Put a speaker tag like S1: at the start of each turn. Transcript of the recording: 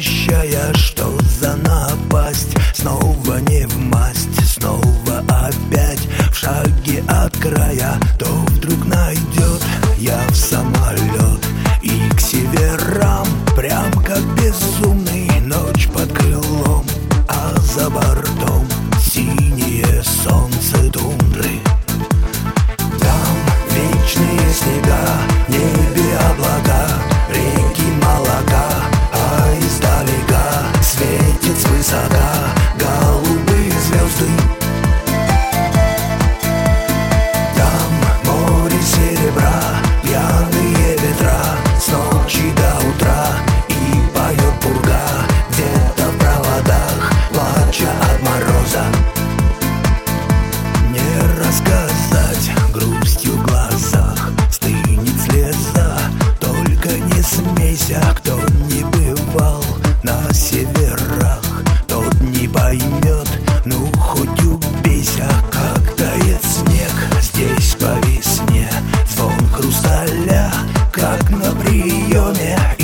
S1: прощая, что за напасть. Снова не в масть, снова опять в шаге от края. То вдруг найдет я в самолет и к северам, прям как безумный, ночь под крылом, а за бортом синее солнце тундры. Там вечные снега, в небе облака, реки молока, а издалека светит свысока голубые звезды. Там море серебра, пьяные ветра, с ночи до утра, и поет пурга где-то в проводах, плача от мороза. Не рассказать грустью в глазах, стынет слеза, только не смейся. Кто не бывал на северах, тот не поймет, ну хоть убейся. Как тает снег здесь по весне, звон хрусталя, как на приеме.